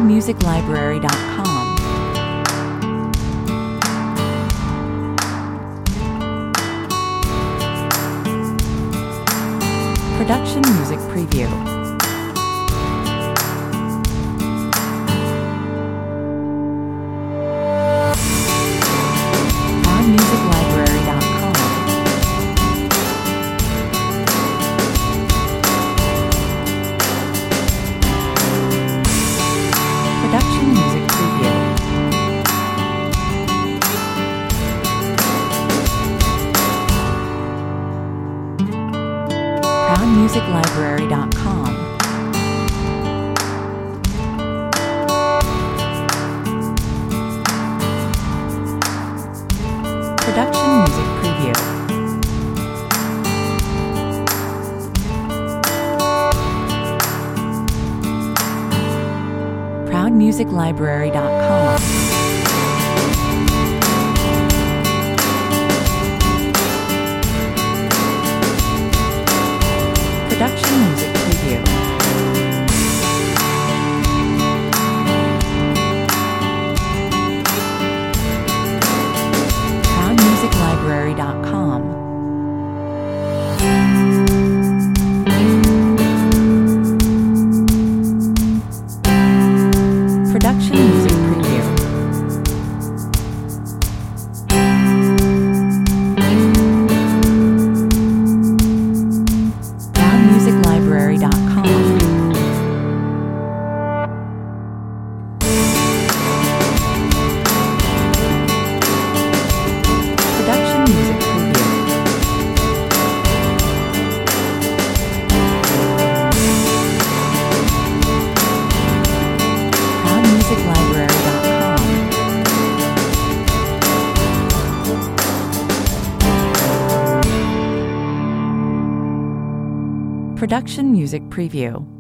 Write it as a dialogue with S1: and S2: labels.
S1: ProudMusicLibrary.com. Production Music Preview. ProudMusicLibrary.com. Production Music Preview. ProudMusicLibrary.com. Production Music Preview. ProudMusicLibrary.com. Production Music Preview. ProudMusicLibrary.com. Production Music Preview. ProudMusicLibrary.com. Production Music Preview. ProudMusicLibrary.com. Production Music Preview.